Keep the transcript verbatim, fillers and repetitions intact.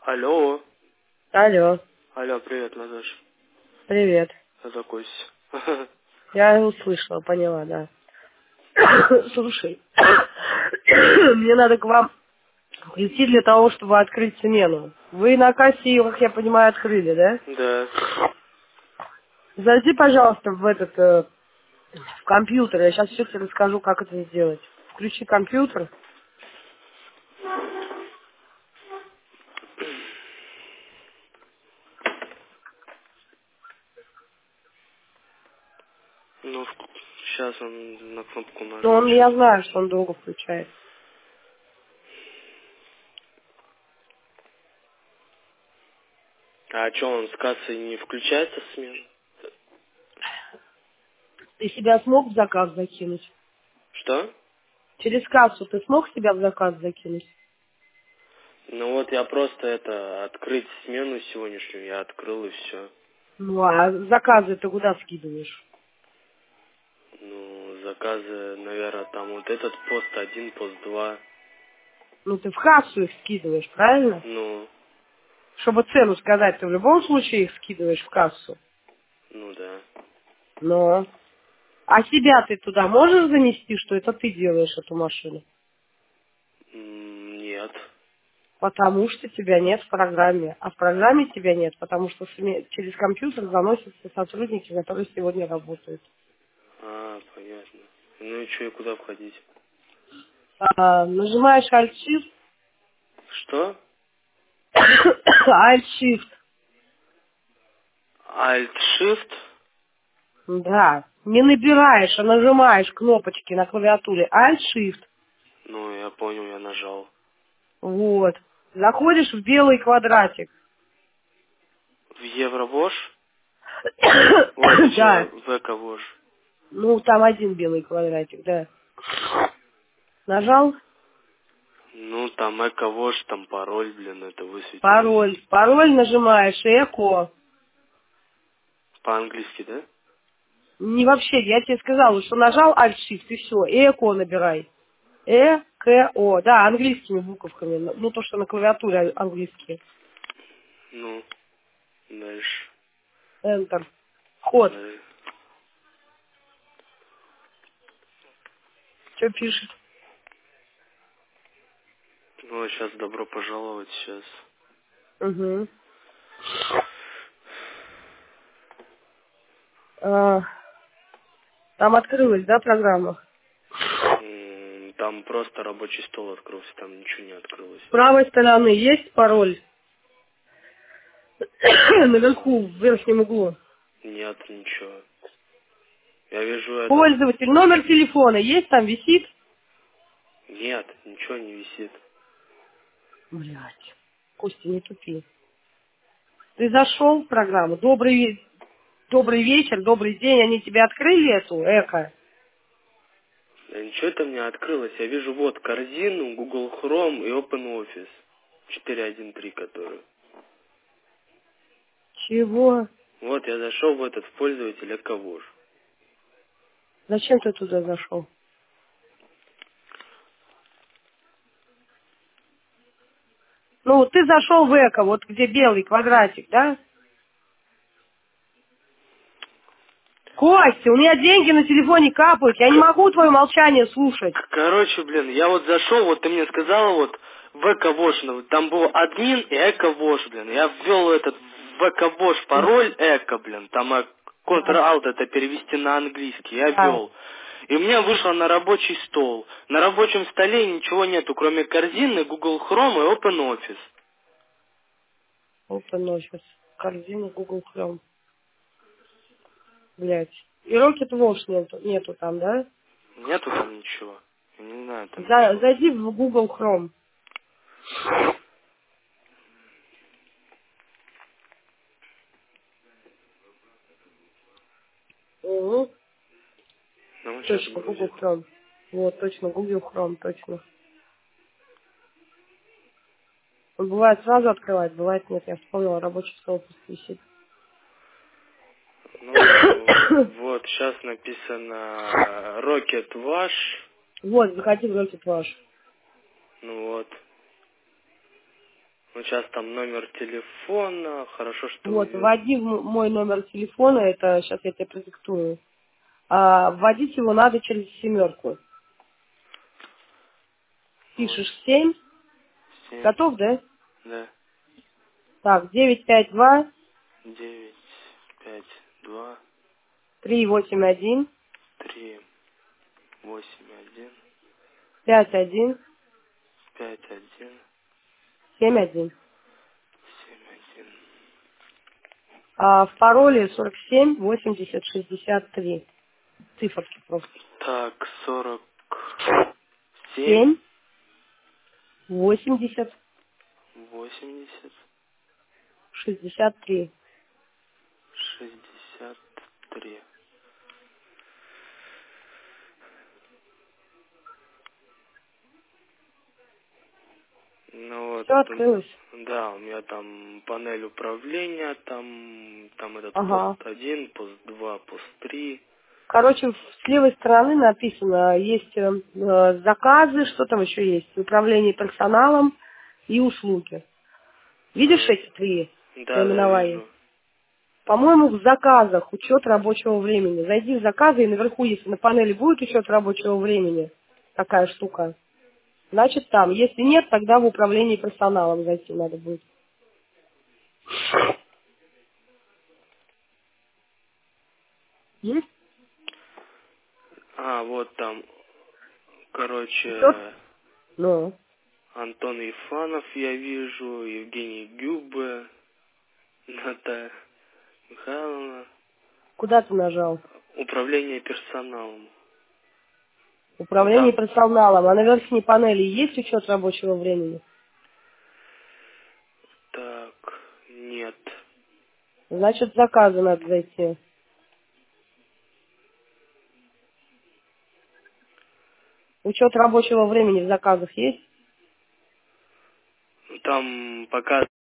Алло. Алло. Алло, привет, Наташа. Привет. Закойся. Я услышала, поняла, да. Слушай, мне надо к вам прийти для того, чтобы открыть смену. Вы на кассе ее, как я понимаю, открыли, да? Да. Зайди, пожалуйста, в этот, э, в компьютер. Я сейчас все тебе расскажу, как это сделать. Включи компьютер. Ну, сейчас он на кнопку Ну, нажал. он, Сейчас. я знаю, что он долго включает. А что, он с кассы не включается смена? Ты себя смог в заказ закинуть? Что? Через кассу ты смог себя в заказ закинуть? Ну вот я просто это, открыть смену сегодняшнюю, я открыл и все. Ну, а заказы ты куда скидываешь? Ну, заказы, наверное, там вот этот пост один, пост два. Ну, ты в кассу их скидываешь, правильно? Ну, Чтобы цену сказать, ты в любом случае их скидываешь в кассу. ну да. Но. А себя ты туда можешь занести, что это ты делаешь эту машину? М, Нет. Потому что тебя нет в программе. А в программе тебя нет, потому что сме- через компьютер заносятся сотрудники, которые сегодня работают. А, понятно. Ну и что, и куда входить? А, нажимаешь Alt-Shift. Что? Alt-Shift. Alt-Shift? Да. Не набираешь, а нажимаешь кнопочки на клавиатуре. Alt-Shift. Ну, я понял, я нажал. Вот. Заходишь в белый квадратик. В Евровош? Ой, Да. точнее, в Эковош. Ну, там один белый квадратик, да. Нажал? Ну, там Эковош, там пароль, блин, это высветилось. Пароль. Пароль нажимаешь, эко. По-английски, да? Не вообще, я тебе сказала, что нажал Alt-Shift и все. Эко набирай. Э, К, О. Да, английскими буковками. Ну, то, что на клавиатуре английские. Ну, дальше. Enter. Вход. Э, Что пишет? Ну, сейчас добро пожаловать, сейчас. Угу. А, там открылась, да, программа? М, Там просто рабочий стол открылся, там ничего не открылось. С правой стороны есть пароль? Наверху, в верхнем углу. Нет, ничего. Я вижу этот... Пользователь, номер телефона есть там, висит? Нет, ничего не висит. Блядь. Костя, не тупи. Ты зашел в программу. Добрый, ве- добрый вечер, добрый день. Они тебе открыли эту эко? Да ничего там не открылось. Я вижу вот корзину, Google Chrome и OpenOffice. четыре один три, который. Чего? Вот я зашел в этот в пользователь Эковош. Зачем ты туда зашел? Ну, вот ты зашел в эко, вот где белый квадратик, да? Костя, у меня деньги на телефоне капают. Я не могу твое молчание слушать. К- Короче, блин, я вот зашел, вот ты мне сказала, вот в Эковош, ну, там был админ и Эковош, блин. Я ввел этот в Эковош пароль Эко, блин, там э, Да. Ctrl-Alt это перевести на английский, я Да. ввел. И у меня вышло на рабочий стол. На рабочем столе ничего нету, кроме корзины, Google Chrome и OpenOffice. Open Office. Корзина Google Chrome. Блять. И Rocket Watch нету, нету там, да? Нету там ничего. Я не знаю там За- ничего. зайди в Google Chrome. Угу. Ну, вот сейчас Точно, Google грузит. Chrome. Вот, точно, Google Chrome, точно. Он бывает сразу открывает, бывает нет. Я вспомнила, рабочий стол пусть висит. Ну, вот, сейчас написано Rocket Wash. Вот, заходи в Rocket Watch. Ну вот. Ну, сейчас там номер телефона, хорошо, что Вот, вы... вводи в м- мой номер телефона, это сейчас я тебе продиктую. А, вводить его надо через семерку. Вот, Пишешь семь. семь, Готов, да? да, Так, девять пять два девять, пять, два, три восемь один три, восемь, один, пять один пять, один, семь один. семь, один. А в пароле сорок семь восемьдесят шестьдесят три. Циферки просто. Так, сорок семь, семь восемьдесят восемьдесят, шестьдесят три. шестьдесят три. Ну вот, Все м, открылось. да, у меня там панель управления, там, там этот Ага. пост один, пост два, пост три. Короче, с левой стороны написано, есть э, э, заказы, что там еще есть, управление персоналом и услуги. Видишь А, эти три да, да, наименования? вижу. По-моему, в заказах учет рабочего времени. Зайди в заказы, и наверху, если на панели будет учет рабочего времени, такая штука, значит там. Если нет, тогда в управлении персоналом зайти надо будет. Есть А, вот там, учет? короче, Ну, Антон Ефанов я вижу, Евгений Гюбе, Наталья Михайловна. куда ты нажал? Управление персоналом. Ну Управление там, персоналом. А на верхней панели есть учет рабочего времени? так, нет. Значит, в заказы надо зайти. Учет рабочего времени в заказах есть? Там пока